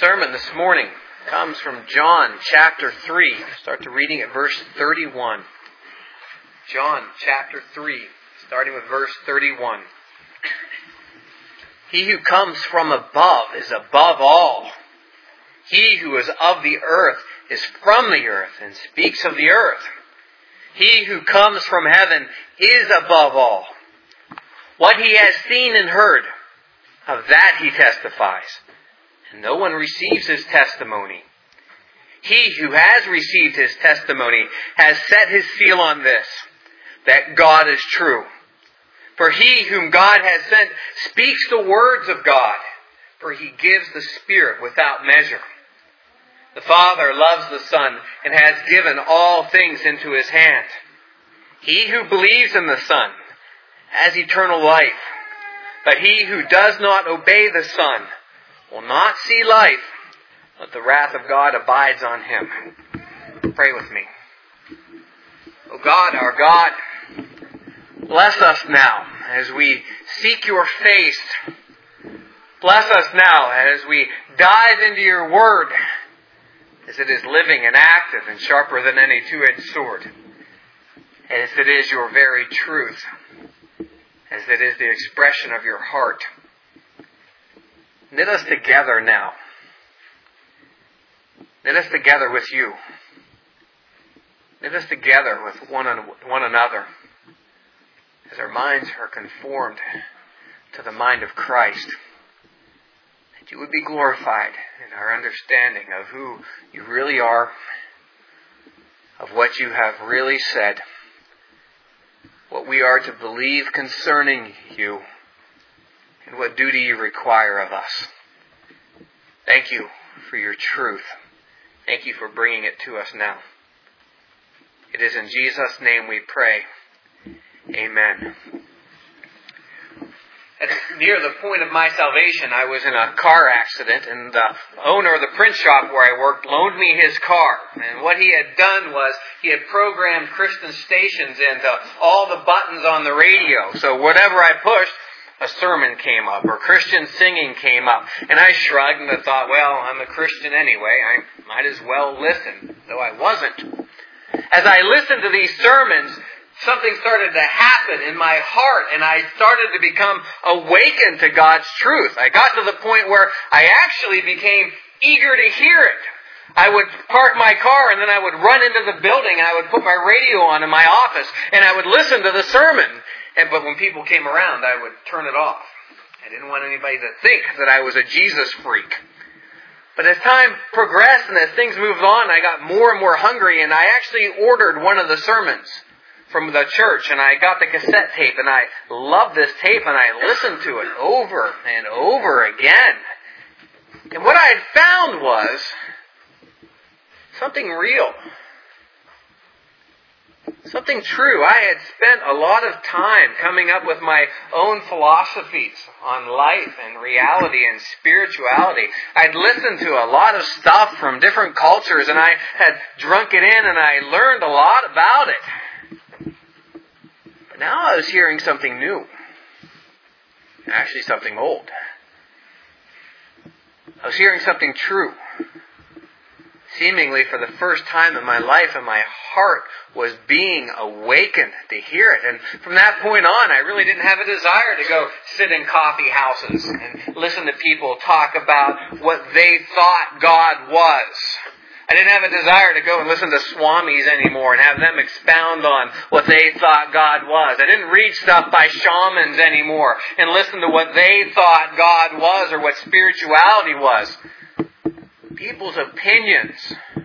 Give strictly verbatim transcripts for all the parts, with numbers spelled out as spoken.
sermon this morning comes from John chapter three. Start to reading at verse thirty-one. John chapter three, starting with verse thirty-one. He who comes from above is above all. He who is of the earth is from the earth and speaks of the earth. He who comes from heaven is above all. What he has seen and heard, of that he testifies, and no one receives his testimony. He who has received his testimony has set his seal on this, that God is true. For he whom God has sent speaks the words of God, for he gives the Spirit without measure. The Father loves the Son and has given all things into his hand. He who believes in the Son has eternal life, but he who does not obey the Son will not see life, but the wrath of God abides on him. Pray with me. O God, our God, bless us now as we seek your face. Bless us now as we dive into your word, as it is living and active and sharper than any two-edged sword, as it is your very truth, as it is the expression of your heart. Knit us together now. Knit us together with you. Knit us together with one, one another, as our minds are conformed to the mind of Christ. That you would be glorified in our understanding of who you really are, of what you have really said, what we are to believe concerning you, and what duty you require of us. Thank you for your truth. Thank you for bringing it to us now. It is in Jesus' name we pray. Amen. At near the point of my salvation, I was in a car accident, and the owner of the print shop where I worked loaned me his car. And what he had done was he had programmed Christian stations into all the buttons on the radio. So whatever I pushed, a sermon came up, or Christian singing came up. And I shrugged and I thought, well, I'm a Christian anyway. I might as well listen, though I wasn't. As I listened to these sermons, something started to happen in my heart, and I started to become awakened to God's truth. I got to the point where I actually became eager to hear it. I would park my car, and then I would run into the building, and I would put my radio on in my office, and I would listen to the sermon. And but when people came around, I would turn it off. I didn't want anybody to think that I was a Jesus freak. But as time progressed and as things moved on, I got more and more hungry, and I actually ordered one of the sermons from the church, and I got the cassette tape, and I loved this tape, and I listened to it over and over again. And what I had found was something real. Something true. I had spent a lot of time coming up with my own philosophies on life and reality and spirituality. I'd listened to a lot of stuff from different cultures, and I had drunk it in, and I learned a lot about it. But now I was hearing something new. Actually, something old. I was hearing something true. Seemingly for the first time in my life, and my heart was being awakened to hear it. And from that point on, I really didn't have a desire to go sit in coffee houses and listen to people talk about what they thought God was. I didn't have a desire to go and listen to swamis anymore and have them expound on what they thought God was. I didn't read stuff by shamans anymore and listen to what they thought God was or what spirituality was. People's opinions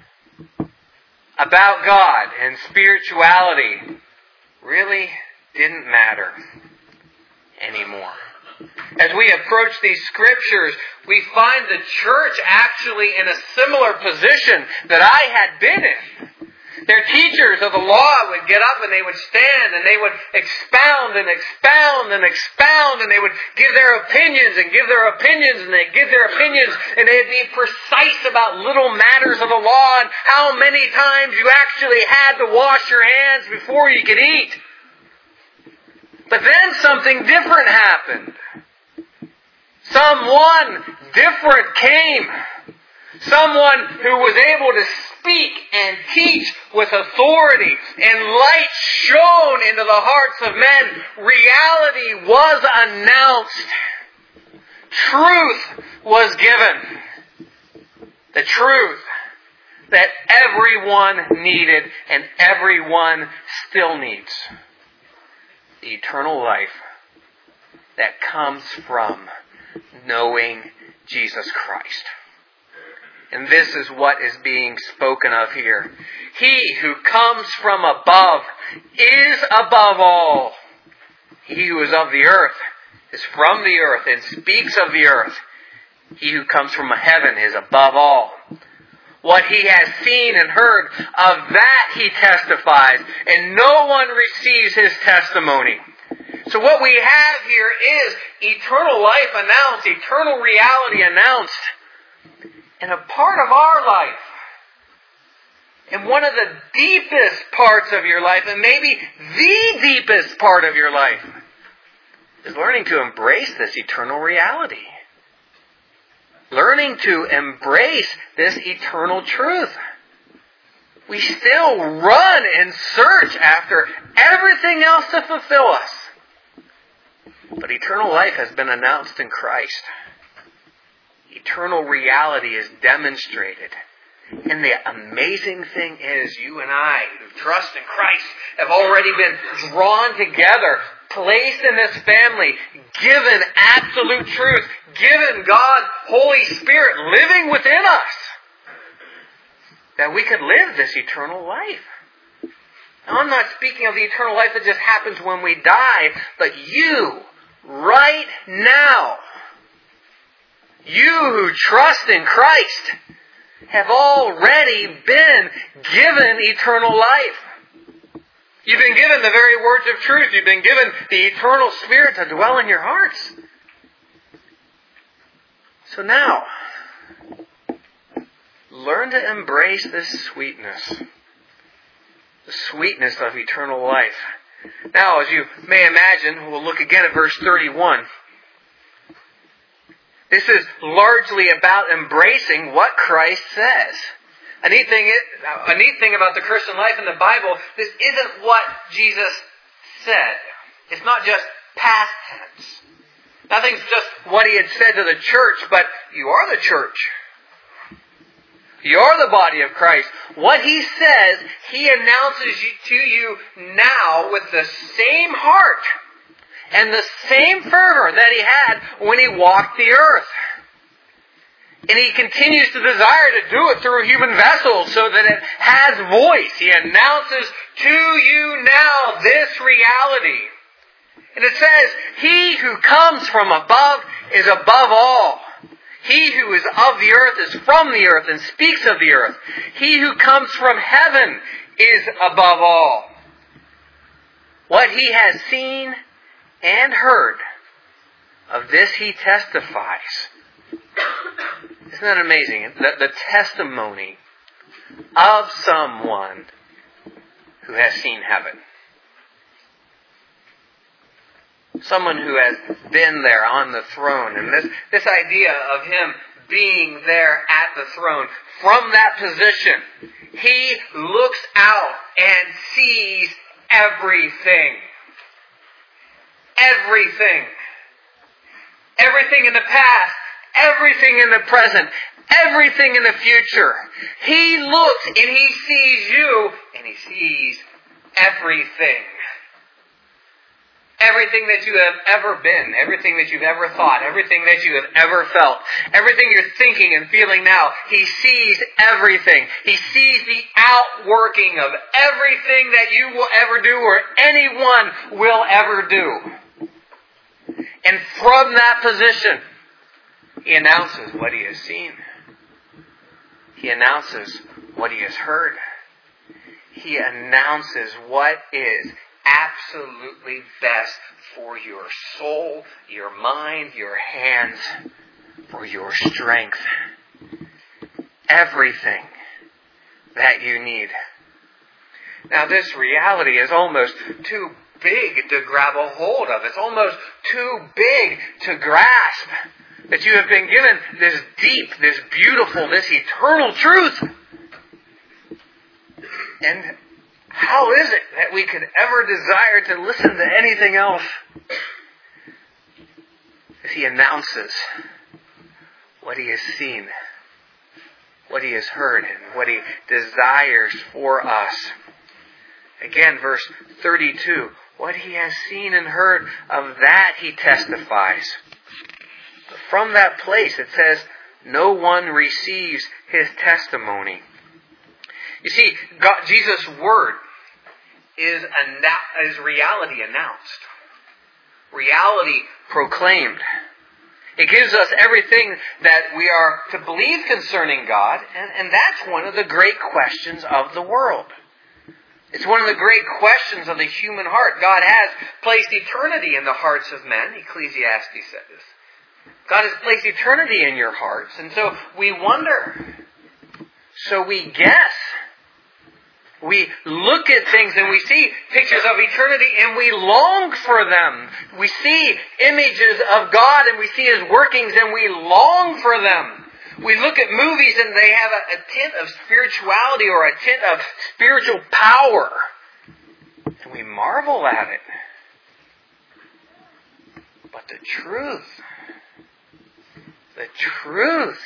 about God and spirituality really didn't matter anymore. As we approach these scriptures, we find the church actually in a similar position that I had been in. Their teachers of the law would get up and they would stand and they would expound and expound and expound and they would give their opinions and give their opinions and they'd give their opinions and they'd be precise about little matters of the law and how many times you actually had to wash your hands before you could eat. But then something different happened. Someone different came. Someone who was able to speak and teach with authority, and light shone into the hearts of men. Reality was announced. Truth was given. The truth that everyone needed and everyone still needs. The eternal life that comes from knowing Jesus Christ. And this is what is being spoken of here. He who comes from above is above all. He who is of the earth is from the earth and speaks of the earth. He who comes from heaven is above all. What he has seen and heard, of that he testifies, and no one receives his testimony. So what we have here is eternal life announced, eternal reality announced, and a part of our life. And one of the deepest parts of your life, and maybe the deepest part of your life, is learning to embrace this eternal reality. Learning to embrace this eternal truth. We still run and search after everything else to fulfill us. But eternal life has been announced in Christ. Eternal reality is demonstrated. And the amazing thing is, you and I, who trust in Christ, have already been drawn together, placed in this family, given absolute truth, given God, Holy Spirit, living within us, that we could live this eternal life. Now, I'm not speaking of the eternal life that just happens when we die, but you, right now, you who trust in Christ, have already been given eternal life. You've been given the very words of truth. You've been given the eternal Spirit to dwell in your hearts. So now, learn to embrace this sweetness. The sweetness of eternal life. Now, as you may imagine, we'll look again at verse thirty-one. This is largely about embracing what Christ says. A neat thing, a neat thing about the Christian life in the Bible, this isn't what Jesus said. It's not just past tense. Nothing's just what he had said to the church, but you are the church. You are the body of Christ. What he says, he announces to you now with the same heart and the same fervor that he had when he walked the earth. And he continues to desire to do it through human vessels so that it has voice. He announces to you now this reality. And it says, he who comes from above is above all. He who is of the earth is from the earth and speaks of the earth. He who comes from heaven is above all. What he has seen and heard, of this he testifies. Isn't that amazing? The, the testimony of someone who has seen heaven. Someone who has been there on the throne. And this, this idea of him being there at the throne, from that position, he looks out and sees everything. Everything. Everything in the past. Everything in the present. Everything in the future. He looks and he sees you and he sees everything. Everything that you have ever been, everything that you've ever thought, everything that you have ever felt, everything you're thinking and feeling now, he sees everything. He sees the outworking of everything that you will ever do or anyone will ever do. And from that position, he announces what he has seen. He announces what he has heard. He announces what is absolutely best for your soul, your mind, your hands, for your strength. Everything that you need. Now this reality is almost too big to grab a hold of. It's almost too big to grasp. That you have been given this deep, this beautiful, this eternal truth. And how is it that we could ever desire to listen to anything else? As he announces what he has seen, what he has heard, and what he desires for us. Again, verse thirty-two, what he has seen and heard, of that he testifies. But from that place it says, no one receives his testimony. You see, God, Jesus' word is, annou- is reality announced. Reality proclaimed. It gives us everything that we are to believe concerning God, and, and that's one of the great questions of the world. It's one of the great questions of the human heart. God has placed eternity in the hearts of men, Ecclesiastes says. God has placed eternity in your hearts, and so we wonder. So we guess. We look at things and we see pictures of eternity and we long for them. We see images of God and we see His workings and we long for them. We look at movies and they have a, a tint of spirituality or a tint of spiritual power. And we marvel at it. But the truth, the truth,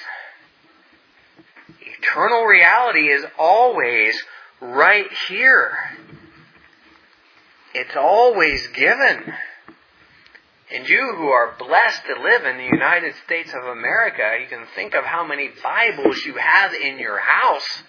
eternal reality is always right here. It's always given. And you who are blessed to live in the United States of America, you can think of how many Bibles you have in your house.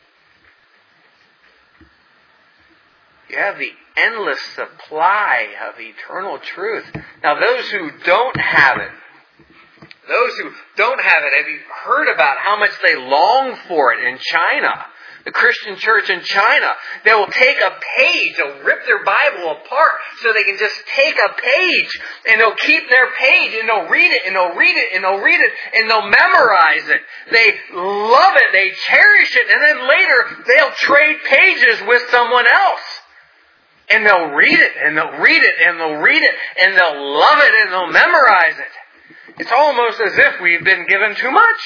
You have the endless supply of eternal truth. Now those who don't have it, those who don't have it, have you heard about how much they long for it in China? The Christian church in China, they will take a page, they'll rip their Bible apart so they can just take a page and they'll keep their page and they'll read it and they'll read it and they'll read it and they'll memorize it. They love it, they cherish it, and then later they'll trade pages with someone else. And they'll read it and they'll read it and they'll read it and they'll love it and they'll memorize it. It's almost as if we've been given too much.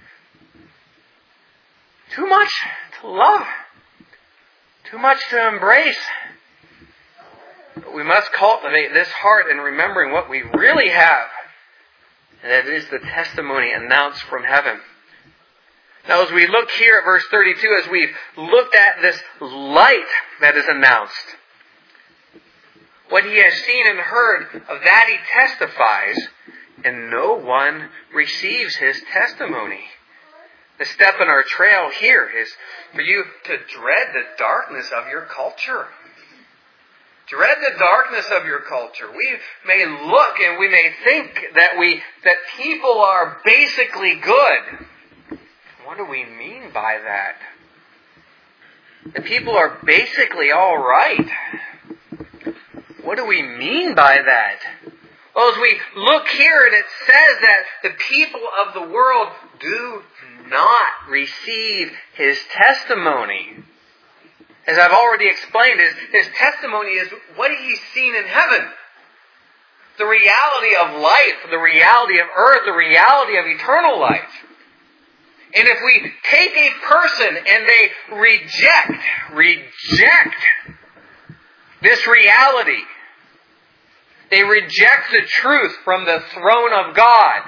Too much to love. Too much to embrace. But we must cultivate this heart in remembering what we really have. And that is the testimony announced from heaven. Now as we look here at verse thirty-two, as we've looked at this light that is announced, what he has seen and heard, of that he testifies, and no one receives his testimony. The step in our trail here is for you to dread the darkness of your culture. Dread the darkness of your culture. We may look and we may think that we that people are basically good. What do we mean by that? The people are basically all right. What do we mean by that? Well, as we look here and it says that the people of the world do not receive his testimony. As I've already explained, his, his testimony is what he's seen in heaven. The reality of life, the reality of earth, the reality of eternal life. And if we take a person and they reject, reject this reality, they reject the truth from the throne of God.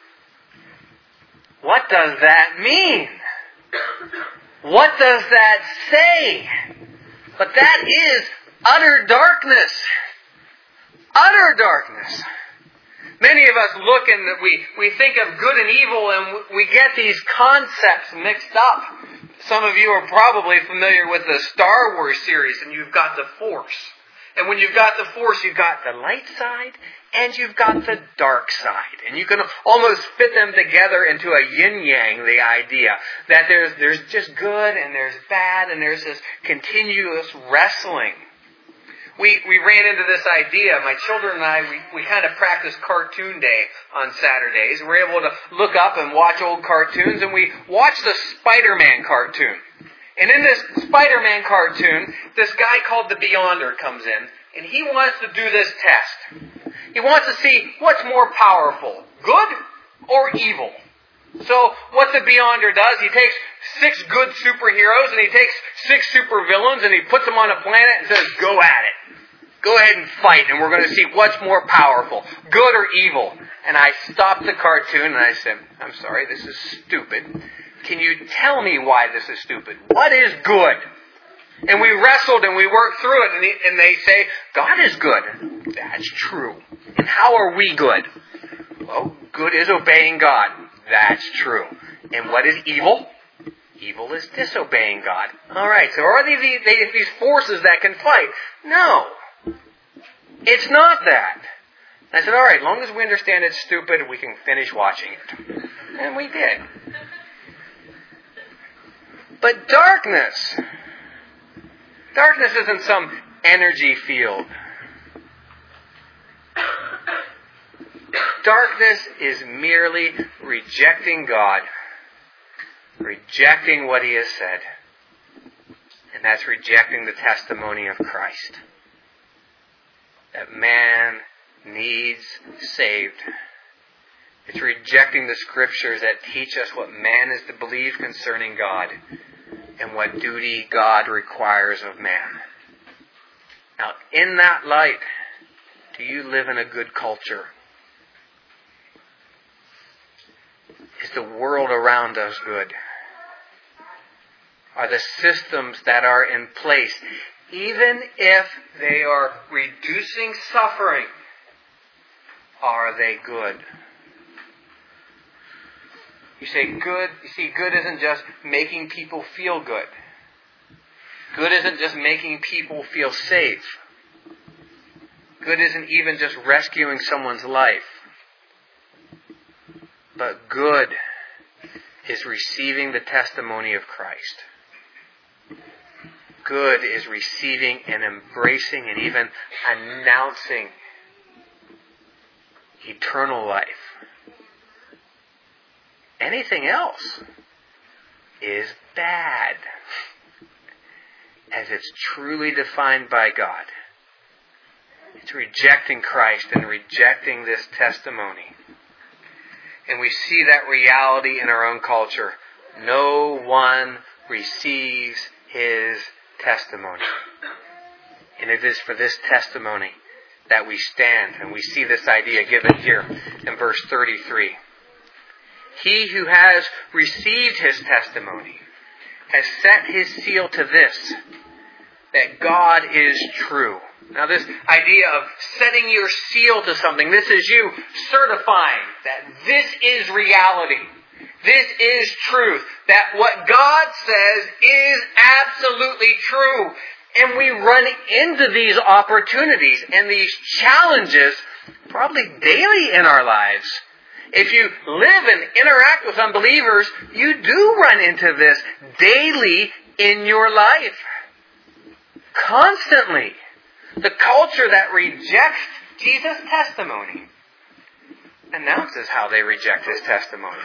What does that mean? What does that say? But that is utter darkness. Utter darkness. Many of us look and we, we think of good and evil and we get these concepts mixed up. Some of you are probably familiar with the Star Wars series and you've got the Force. And when you've got the Force, you've got the light side and you've got the dark side. And you can almost fit them together into a yin-yang, the idea that there's there's just good and there's bad and there's this continuous wrestling. We we ran into this idea. My children and I, we, we kind of practice cartoon day on Saturdays. We're able to look up and watch old cartoons, and we watched the Spider-Man cartoon. And in this Spider-Man cartoon, this guy called the Beyonder comes in, and he wants to do this test. He wants to see what's more powerful, good or evil. So what the Beyonder does, he takes six good superheroes and he takes six supervillains and he puts them on a planet and says, go at it. Go ahead and fight, and we're going to see what's more powerful, good or evil. And I stopped the cartoon and I said, I'm sorry, this is stupid. Can you tell me why this is stupid? What is good? And we wrestled and we worked through it, and, he, and they say, God is good. That's true. And how are we good? Well, good is obeying God. That's true. And what is evil? Evil is disobeying God. All right, so are these, these forces that can fight? No. It's not that. I said, all right, as long as we understand it's stupid, we can finish watching it. And we did. But darkness, darkness isn't some energy field. Darkness is merely rejecting God, rejecting what He has said. And that's rejecting the testimony of Christ. That man needs saved. It's rejecting the Scriptures that teach us what man is to believe concerning God and what duty God requires of man. Now, in that light, do you live in a good culture? Is the world around us good? Are the systems that are in place, even if they are reducing suffering, are they good? You say good, you see, good isn't just making people feel good. Good isn't just making people feel safe. Good isn't even just rescuing someone's life. But good is receiving the testimony of Christ. Good is receiving and embracing and even announcing eternal life. Anything else is bad, as it's truly defined by God. It's rejecting Christ and rejecting this testimony. And we see that reality in our own culture. No one receives his testimony. And it is for this testimony that we stand. And we see this idea given here in verse thirty-three. He who has received his testimony has set his seal to this, that God is true. Now this idea of setting your seal to something, this is you certifying that this is reality. This is truth. That what God says is absolutely true. And we run into these opportunities and these challenges probably daily in our lives. If you live and interact with unbelievers, you do run into this daily in your life. Constantly. The culture that rejects Jesus' testimony announces how they reject His testimony.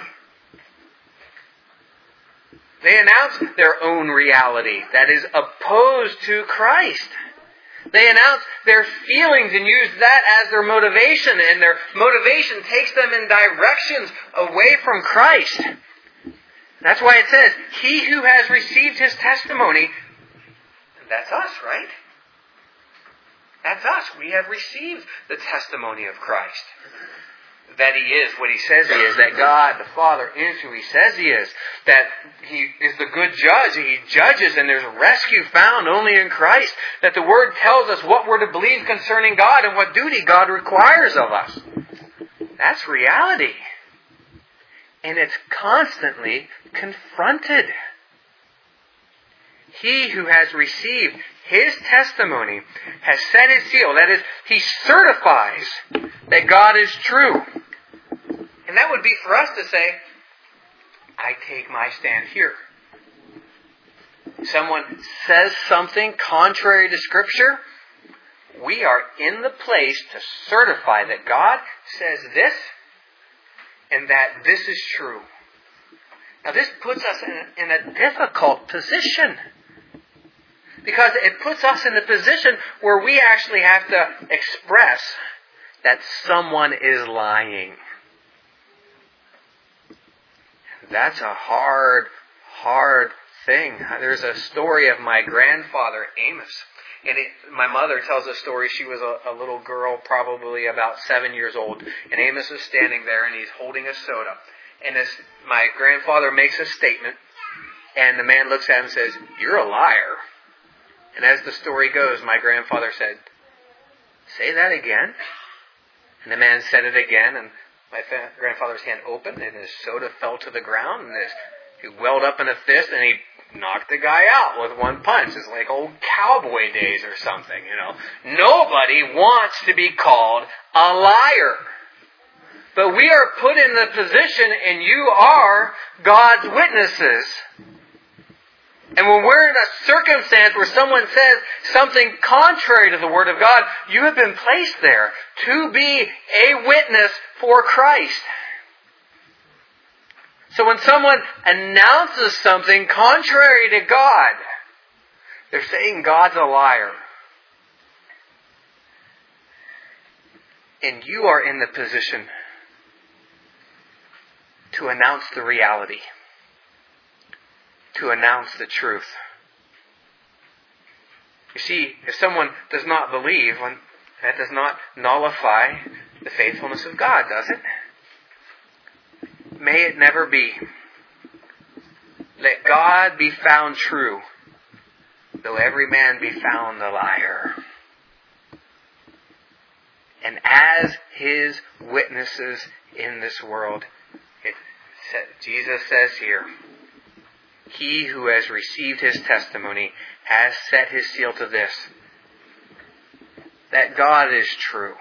They announce their own reality that is opposed to Christ. They announce their feelings and use that as their motivation, and their motivation takes them in directions away from Christ. That's why it says, he who has received his testimony, that's us, right? That's us. We have received the testimony of Christ. That He is what He says He is. That God, the Father, is who He says He is. That He is the good judge. He judges and there's rescue found only in Christ. That the Word tells us what we're to believe concerning God and what duty God requires of us. That's reality. And it's constantly confronted. He who has received his testimony has set his seal. That is, he certifies that God is true. And that would be for us to say, I take my stand here. Someone says something contrary to Scripture, we are in the place to certify that God says this and that this is true. Now this puts us in, in a difficult position. Because it puts us in a position where we actually have to express that someone is lying. That's a hard, hard thing. There's a story of my grandfather, Amos. And it, my mother tells a story. She was a, a little girl, probably about seven years old. And Amos is standing there and he's holding a soda. And as my grandfather makes a statement, and the man looks at him and says, "You're a liar." And as the story goes, my grandfather said, "Say that again?" And the man said it again, and my fa- grandfather's hand opened, and his soda fell to the ground, and his, he welled up in a fist, and he knocked the guy out with one punch. It's like old cowboy days or something, you know. Nobody wants to be called a liar. But we are put in the position, and you are God's witnesses. And when we're in a circumstance where someone says something contrary to the Word of God, you have been placed there to be a witness for Christ. So when someone announces something contrary to God, they're saying God's a liar. And you are in the position to announce the reality, to announce the truth. You see, if someone does not believe, that does not nullify the faithfulness of God, does it? May it never be. Let God be found true, though every man be found a liar. And as His witnesses in this world, it, Jesus says here, he who has received His testimony has set his seal to this, that God is true.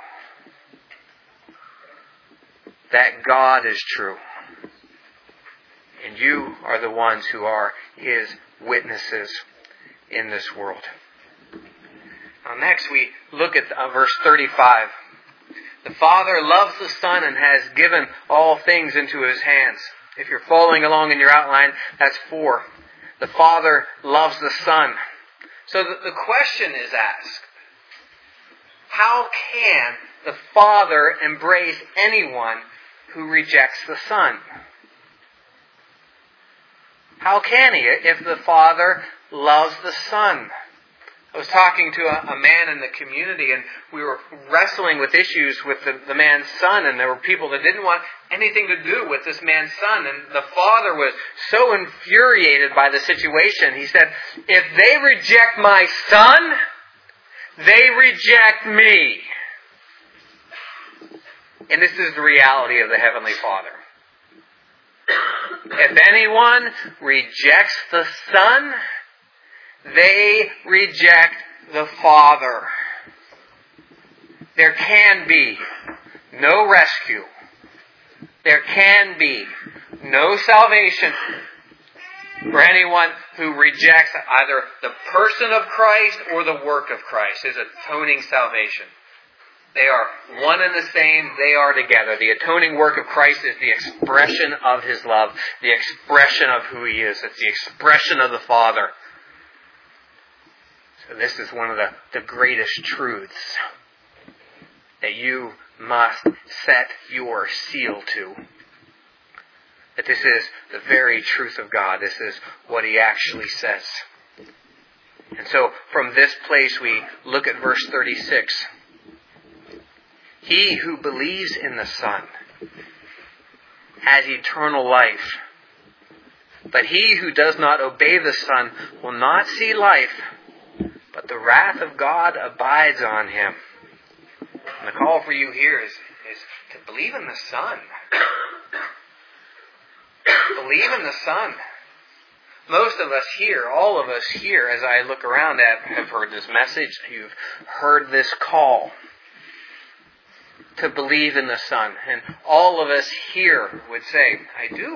That God is true. And you are the ones who are His witnesses in this world. Now next we look at uh, verse thirty-five. The Father loves the Son and has given all things into His hands. If you're following along in your outline, that's four. The Father loves the Son. So the, the question is asked, how can the Father embrace anyone who rejects the Son? How can He if the Father loves the Son? I was talking to a, a man in the community, and we were wrestling with issues with the, the man's son, and there were people that didn't want anything to do with this man's son, and the father was so infuriated by the situation. He said, "If they reject my son, they reject me." And this is the reality of the Heavenly Father. If anyone rejects the Son, they reject the Father. There can be no rescue. There can be no salvation for anyone who rejects either the person of Christ or the work of Christ, His atoning salvation. They are one and the same. They are together. The atoning work of Christ is the expression of His love, the expression of who He is. It's the expression of the Father. So this is one of the, the greatest truths that you must set your seal to. That this is the very truth of God. This is what He actually says. And so from this place we look at verse thirty-six. He who believes in the Son has eternal life. But he who does not obey the Son will not see life, but the wrath of God abides on him. And the call for you here is, is to believe in the Son. Believe in the Son. Most of us here, all of us here, as I look around at, have heard this message. You've heard this call to believe in the Son. And all of us here would say, I do.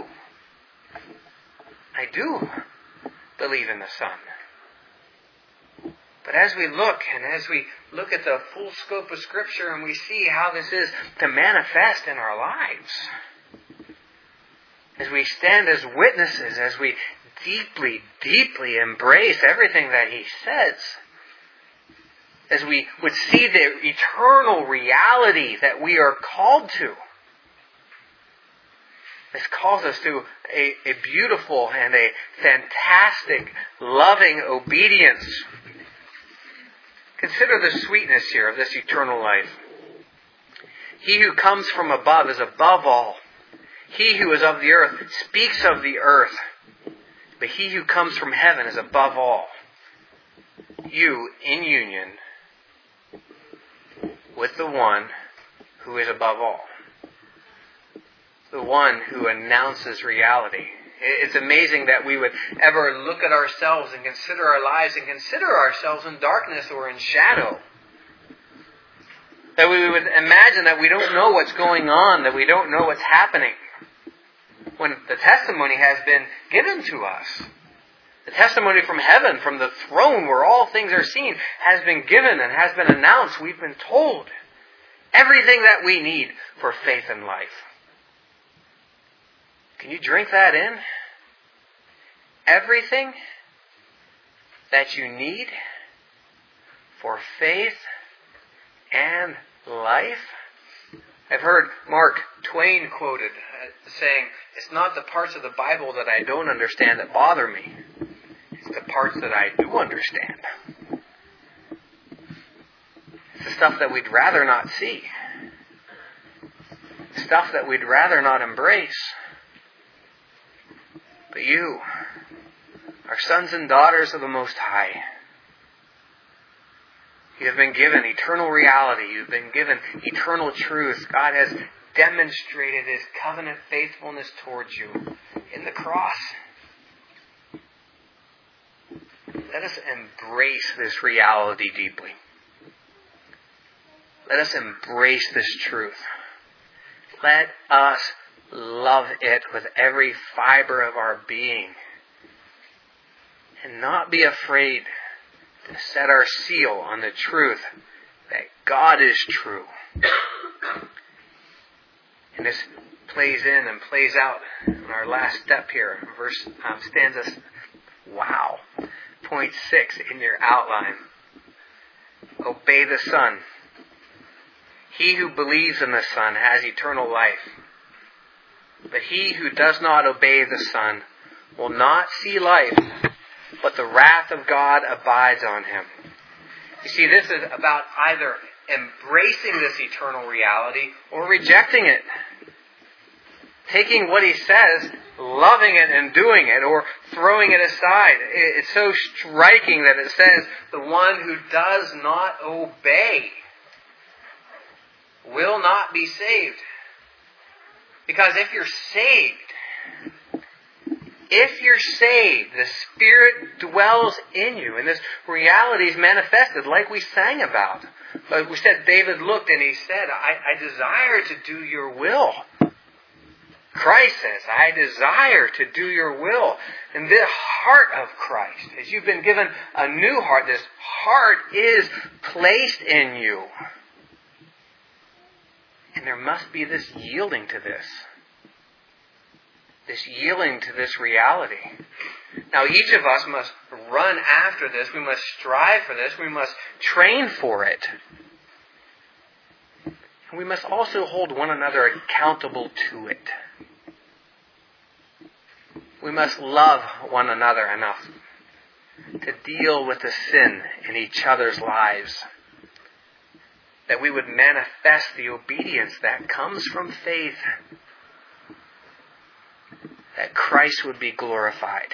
I do believe in the Son. But as we look, and as we look at the full scope of Scripture, and we see how this is to manifest in our lives, as we stand as witnesses, as we deeply, deeply embrace everything that He says, as we would see the eternal reality that we are called to, This calls us to a, a beautiful and a fantastic, loving obedience. Consider the sweetness here of this eternal life. He who comes from above is above all. He who is of the earth speaks of the earth. But he who comes from heaven is above all. You, in union with the one who is above all. The one who announces reality. It's amazing that we would ever look at ourselves and consider our lives and consider ourselves in darkness or in shadow. That we would imagine that we don't know what's going on, that we don't know what's happening. When the testimony has been given to us. The testimony from heaven, from the throne where all things are seen, has been given and has been announced. We've been told everything that we need for faith and life. Can you drink that in? Everything that you need for faith and life? I've heard Mark Twain quoted saying, it's not the parts of the Bible that I don't understand that bother me. It's the parts that I do understand. It's the stuff that we'd rather not see. Stuff that we'd rather not embrace. But you are sons and daughters of the Most High. You have been given eternal reality. You've been given eternal truth. God has demonstrated His covenant faithfulness towards you in the cross. Let us embrace this reality deeply. Let us embrace this truth. Let us love it with every fiber of our being. And not be afraid to set our seal on the truth that God is true. And this plays in and plays out in our last step here. Verse um, stanzas, wow. Point six in your outline. Obey the Son. He who believes in the Son has eternal life. But he who does not obey the Son will not see life, but the wrath of God abides on him. You see, this is about either embracing this eternal reality or rejecting it. Taking what He says, loving it and doing it, or throwing it aside. It's so striking that it says, the one who does not obey will not be saved. Because if you're saved, if you're saved, the Spirit dwells in you, and this reality is manifested like we sang about. But we said, David looked and he said, I, I desire to do your will. Christ says, I desire to do your will. And the heart of Christ, as you've been given a new heart, this heart is placed in you. And there must be this yielding to this. This yielding to this reality. Now each of us must run after this. We must strive for this. We must train for it. And we must also hold one another accountable to it. We must love one another enough to deal with the sin in each other's lives. That we would manifest the obedience that comes from faith. That Christ would be glorified.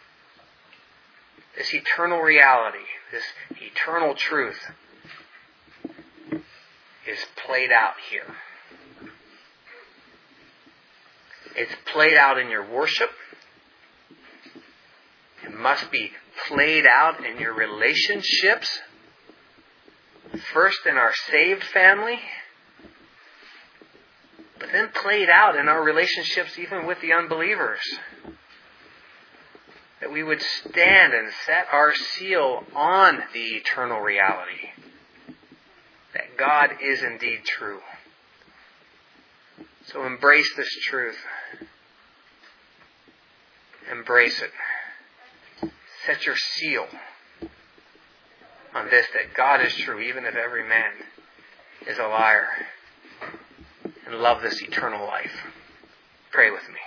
This eternal reality, this eternal truth is played out here. It's played out in your worship. It must be played out in your relationships. First in our saved family, but then played out in our relationships even with the unbelievers. That we would stand and set our seal on the eternal reality. That God is indeed true. So embrace this truth. Embrace it. Set your seal on this, that God is true, even if every man is a liar. And love this eternal life. Pray with me.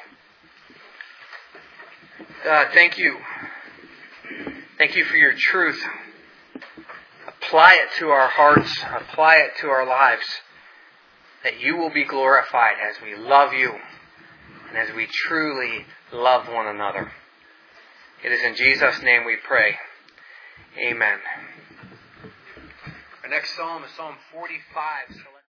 God, thank you. Thank you for your truth. Apply it to our hearts. Apply it to our lives. That you will be glorified as we love you and as we truly love one another. It is in Jesus' name we pray. Amen. Our next psalm is Psalm forty-five.